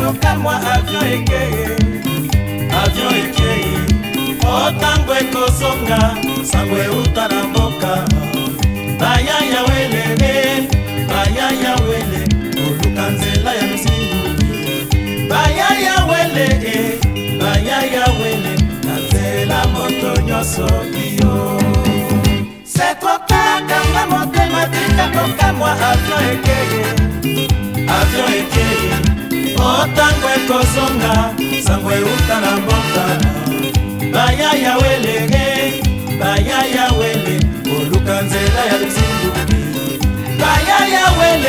tokamwa avion ekeye otango ekozonga sango euta na mboka bayaya wele oluka nzela ya misingu bayaya wele na nzela moto nyonso iyo c'est trop tard kanga motema tika tokamwa avion ekeye otango ekozonga sango euta na mboka bayaya wele oluka nzela ya misingu bayaya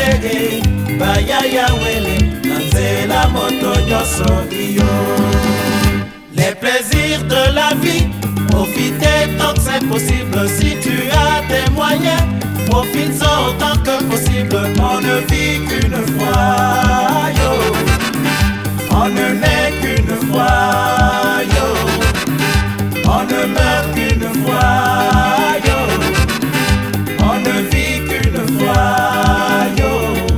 wele na nzela moto nyonso iyo. Les plaisirs de la vie, profitez tant que c'est possible. Si tu as des moyens, profites-en autant que possible. On ne vit qu'une fois, yo. On ne naît qu'une fois, yo. On ne meurt qu'une fois, yo. On ne vit qu'une fois, yo.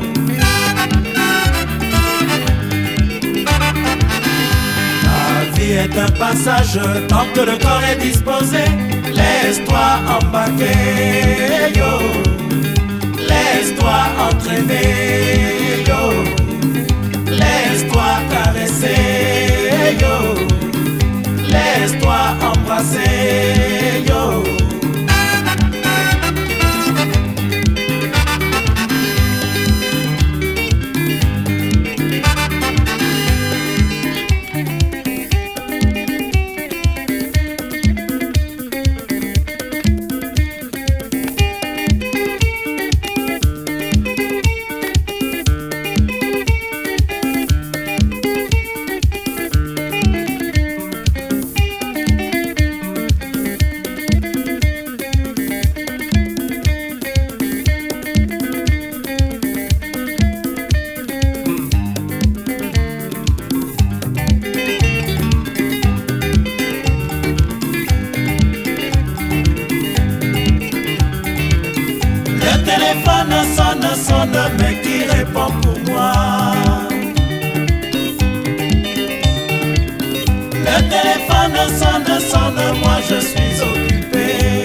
La vie est un passage, tant que le corps est disposé. Laisse-toi embarquer, yo. Laisse-toi entraîner, yo. Laisse-toi caresser, yo. Laisse-toi embrasser, yo. Sonne, mais qui répond pour moi? Le téléphone sonne, moi je suis occupé.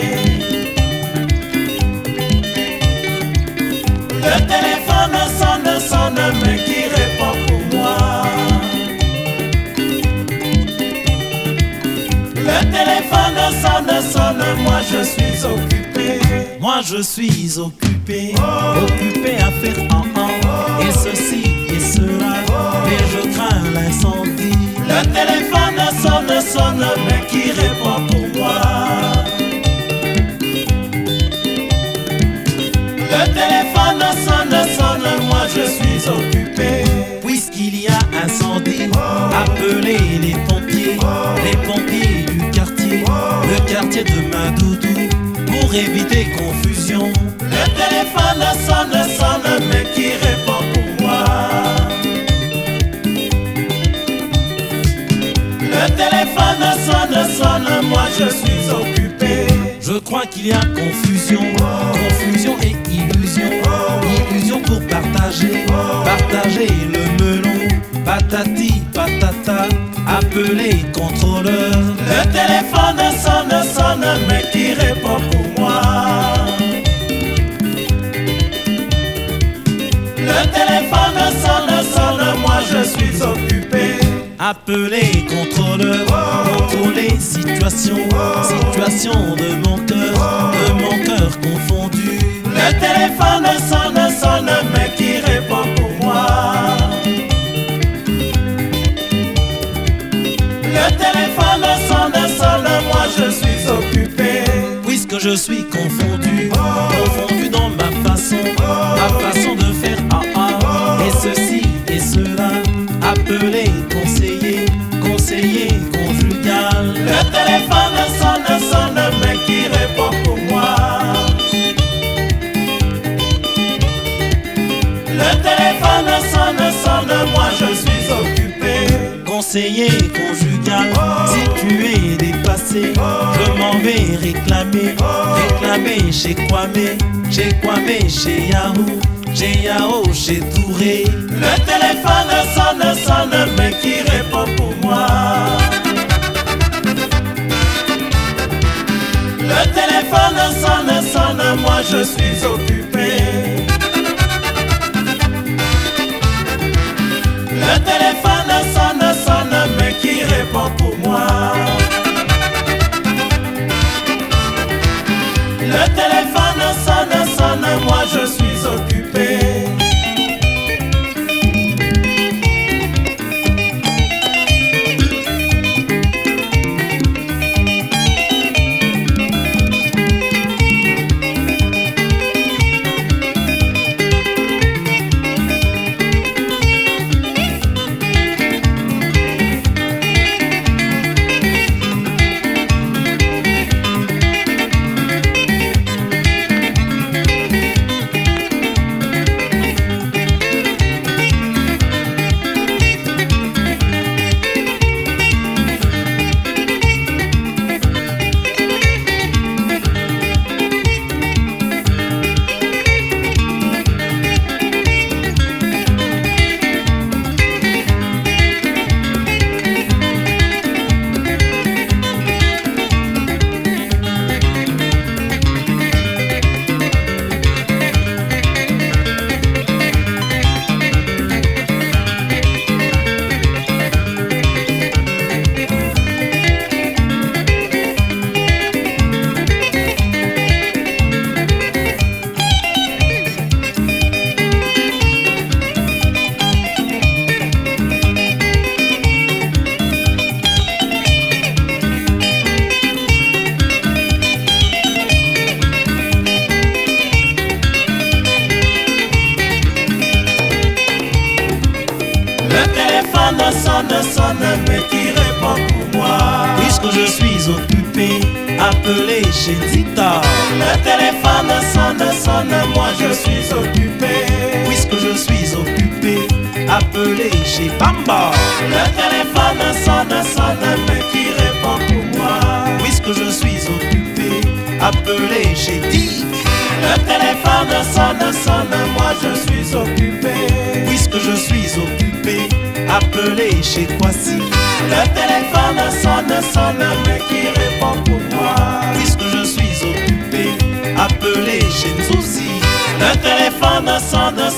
Le téléphone sonne, mais qui répond pour moi? Le téléphone sonne, moi je suis occupé. Moi je suis occupé, occupé à faire et ceci et cela, mais je crains l'incendie. Le téléphone sonne, mais qui répond pour moi? Le téléphone sonne, moi je suis occupé. Puisqu'il y a incendie, appelez les pompiers du quartier, le quartier de Madoudou, pour éviter confusion. Le téléphone sonne, mais qui répond pour moi? Le téléphone sonne, moi je suis occupé. Je crois qu'il y a confusion et illusion. Illusion pour partager le melon. Patati patata, appelez contrôleur. Le téléphone sonne, mais qui répond pour moi? Le téléphone sonne, moi je suis occupé. Appelez contrôleur, contrôlez situation de mon cœur confondu. Le téléphone sonne, mais qui répond pour moi? Le téléphone sonne, moi je suis occupé. Puisque je suis confondu dans ma façon de faire et ceci et cela. Appelez conseiller conjugal. Le téléphone sonne, mais qui répond pour moi? Le téléphone sonne, moi je suis occupé. Conseiller conjugal, si tu es dépassé, je m'en vais réclamer chez Kwame, chez Yahoo. chez Yao, chez Touré. Le téléphone sonne, mais qui répond pour moi? Le téléphone sonne, moi je suis occupé. Le téléphone sonne, mais qui répond pour moi? Le téléphone sonne, moi je suis occupé. Sonne, mais qui répond pour moi? Puisque je suis occupé, appelez chez Tita. Le téléphone sonne, moi je suis occupé. Puisque je suis occupé, appelez chez Bamba. Le téléphone sonne, mais qui répond pour moi? Puisque je suis occupé, appelez chez Dick. Le téléphone sonne, moi je suis occupé. Puisque je suis occupé, appelez chez Kwasi. Le téléphone sonne, mais qui répond pour moi? Puisque je suis occupé, appelez chez Nzouzi. Le téléphone sonne,